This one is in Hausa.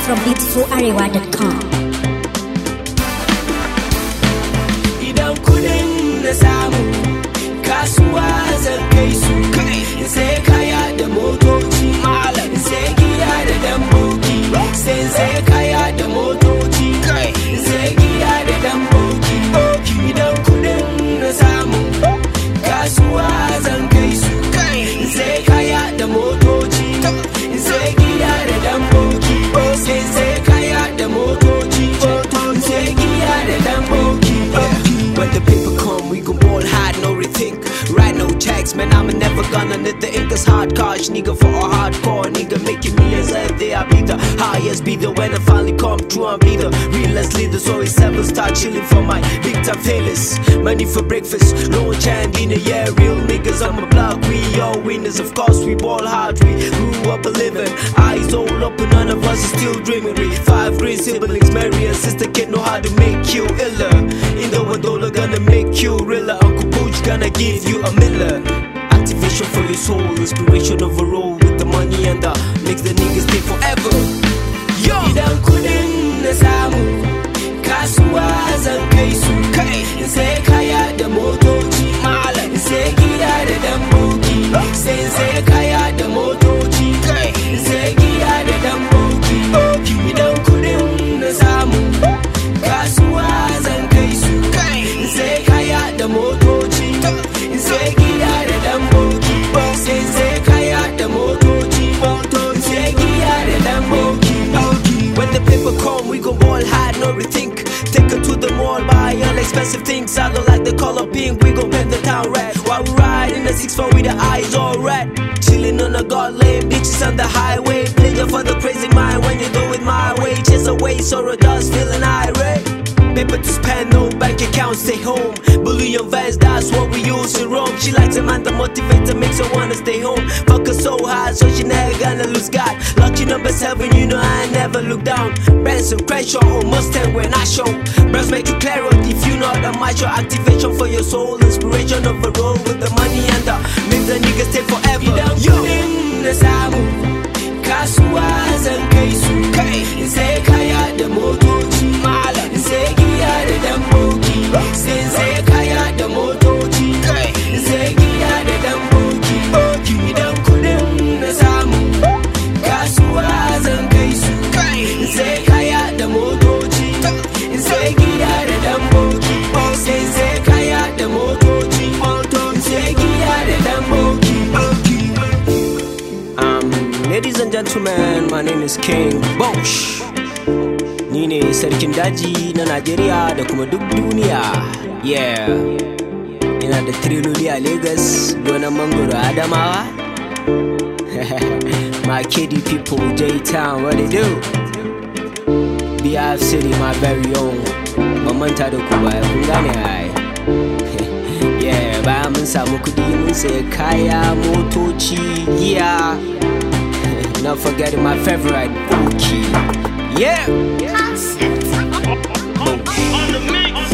from beautifullarewa.com. Idan kudin na samu kasuwa zan kai su, sai kaya da motoci malam, sai giya da damboki, sai kaya da motoci, sai giya da damboki. Idan kudin na samu kasuwa zan kai su, sai kaya da motoci, sai giya da damboki, sai kaya da motoci, sai giya da damboki. When the paper come, we gon' ball hard, no rethink. Write no checks, man, I'm never gonna let the Incas hard cash, nigga, for a hardcore nigga, making millions every day. I be the highest bidder when I finally come true. I'm be the realest leader, so it's 7 start chilling for my big time failures. Money for breakfast, launch and dinner, yeah, real niggas on my block. We all winners, of course, we ball hard. We grew up a living, eyes all open, none of us is still dreaming. We 5 green siblings, Mary and sister kid know how to make you iller. In the window, gonna make you realer. Uncle Booch gonna give you a miller. Activation for your soul, inspiration overall with the money and the makes the niggas stay forever. Yo! Idan kudin na samu kasuwa zan kai su, sai kaya da motoci malam, sai giya da damboki, sai kaya da motoci, sai giya da damboki. Idan kudin na samu kasuwa zan kai su, sai kaya da motoci, sai giya da damboki, sai kaya da motoci, sai giya da damboki. When the paper come, we gon' ball hard, no rethink. Take her to the mall, buy all expensive things. I don't like the color pink, we gon' paint the town red. While we ride in the 6-4 with the eyes all red. Chillin' on a god lane, bitches on the highway. Pleasure for the crazy mind when you do it my way. Chase away, sorrow does feeling irate. Paper to spend, no bank account, stay home. Bullion vans, that's what we use in Rome. She likes a man that motivates her, makes her wanna stay home. Fuck her so hard, so she never gonna lose God. Lucky number 7, you know I never look down. Benson, Crenshaw, or Mustang when I show. Bros make you clear out if you know that my show. Activation for your soul, inspiration of a roll with the money and the make the niggas stay forever. Idan kudin na samu kasuwa zan kai su, sai kaya da motoci malam, sai giya da damboki, sai kaya da motoci, sai giya da damboki. Idan kudin na samu kasuwa zan kai su, sai kaya da motoci, sai giya da damboki, sai kaya da motoci, sai giya da damboki. Ladies and gentlemen, my name is King Bosh. Ni ne sarkin daji na Najeriya da kuma duk duniya. Yeah. Ina da triloli a Lagos, gonan mangoro Adamawa. My KD people, J-Town, what they do? BF City, my very own. Mamanta da ku baya, kun gane ai. Yeah, bayan mun samu kudi mun sai kaya, motoci, giya. Not forgetting my favorite Bookie. Yeah. Concept. On the mix.